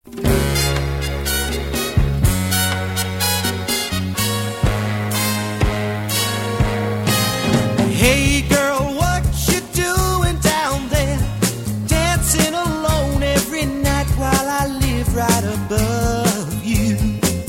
Hey girl, what you doing down there? Dancing alone every night while I live right above you.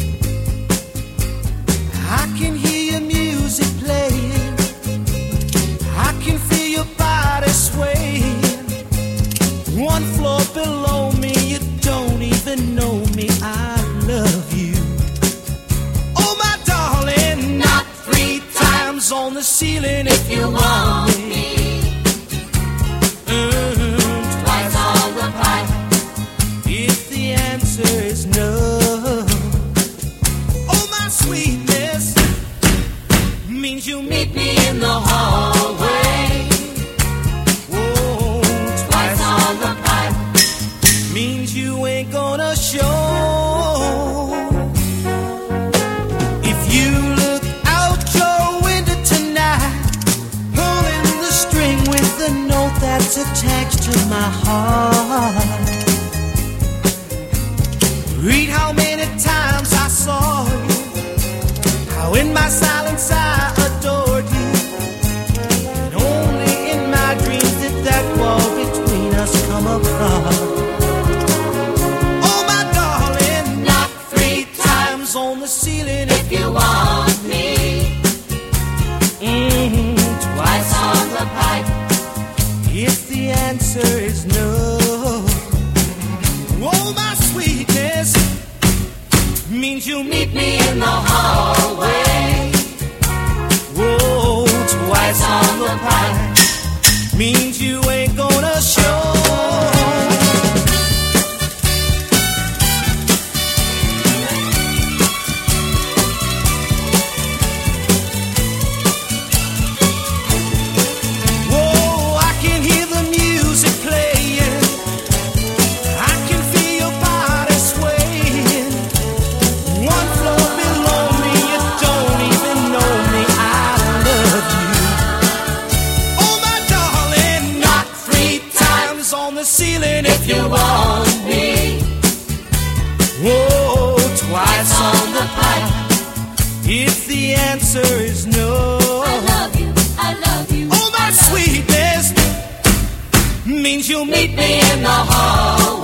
I can hear your music playing, I can feel your body swaying. One floor below me, you don't even know me, I love you. Oh my darling, not 3 times on the ceiling if you want me. Twice on the pipe if the answer is no. Oh my sweetness means you meet me in the hallway. Whoa, twice on the pipe means you ain't gonna show. If you look out your window tonight, pulling the string with the note that's attached to my heart, read how many times I saw you, how in my silence I adored you, and only in my dreams did that wall between us come apart. Oh my darling, knock 3 times on the ceiling if you want me. Twice on the pipe if the answer is no. Oh my sweetness means you'll meet me in the hallway. Whoa, twice on the pipe means you ain't gonna show. Whoa, I can hear the music playing, I can feel your body swaying. One floor below me, you don't even know me, I love you. Oh my darling, knock 3 times on the ceiling if you want me. Whoa, twice on the pipe if the answer is no. I love you, I love you. Oh my sweetness means you'll meet me in the hall.